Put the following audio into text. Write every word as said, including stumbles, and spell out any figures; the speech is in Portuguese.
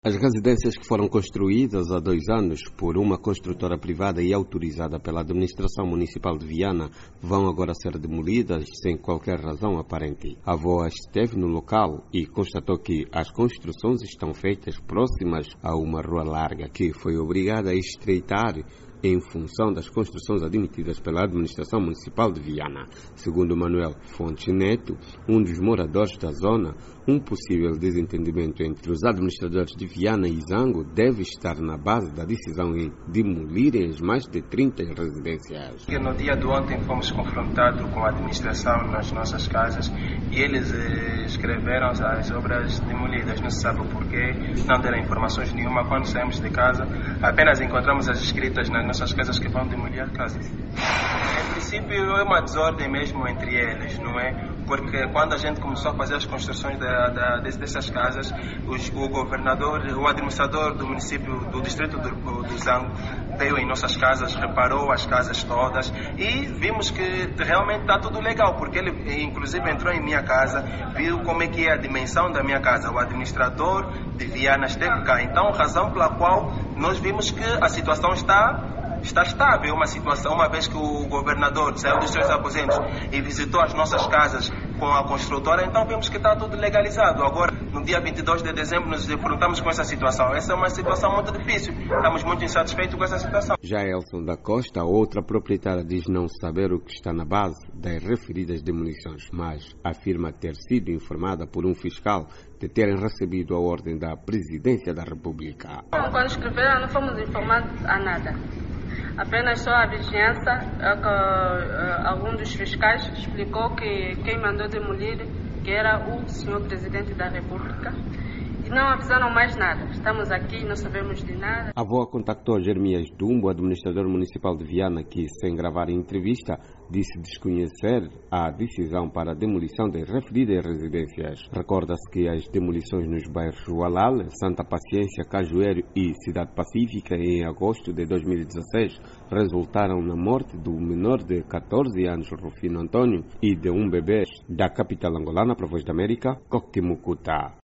As residências que foram construídas há dois anos por uma construtora privada e autorizada pela administração municipal de Viana vão agora ser demolidas sem qualquer razão aparente. A avó esteve no local e constatou que as construções estão feitas próximas a uma rua larga que foi obrigada a estreitar em função das construções admitidas pela administração municipal de Viana. Segundo Manuel Fontes Neto, um dos moradores da zona, um possível desentendimento entre os administradores de Viana e Zango deve estar na base da decisão em demolirem as mais de trinta residências. No dia de ontem fomos confrontados com a administração nas nossas casas e eles eh, escreveram as obras demolidas. Não se sabe o porquê, não deram informações nenhuma. Quando saímos de casa, apenas encontramos as escritas nas nossas casas que vão demolir a casa. Em princípio é uma desordem mesmo entre eles, não é? Porque quando a gente começou a fazer as construções da, da, dessas casas, os, o governador, o administrador do município, do distrito do, do Zango, veio em nossas casas, reparou as casas todas e vimos que realmente está tudo legal, porque ele inclusive entrou em minha casa, viu como é que é a dimensão da minha casa. O administrador de Viana esteve cá, então razão pela qual nós vimos que a situação está Está estável, uma situação, uma vez que o governador saiu dos seus aposentos e visitou as nossas casas com a construtora, então vemos que está tudo legalizado. Agora, no dia vinte e dois de dezembro, nos defrontamos com essa situação. Essa é uma situação muito difícil, estamos muito insatisfeitos com essa situação. Já Elson da Costa, outra proprietária, diz não saber o que está na base das referidas demolições, mas afirma ter sido informada por um fiscal de terem recebido a ordem da Presidência da República. Quando escreveram, não fomos informados a nada. Apenas só a vigilância, que, uh, algum dos fiscais explicou que quem mandou demolir que era o senhor Presidente da República. E não avisaram mais nada. Estamos aqui, não sabemos de nada. A avó contactou Jeremias Dumbo, administrador municipal de Viana, que, sem gravar a entrevista, disse desconhecer a decisão para a demolição das referidas residências. Recorda-se que as demolições nos bairros Ualal, Santa Paciência, Cajueiro e Cidade Pacífica em agosto de dois mil e dezesseis resultaram na morte do menor de catorze anos, Rufino Antônio, e de um bebê da capital angolana, para a Voz da América, Coctemucuta.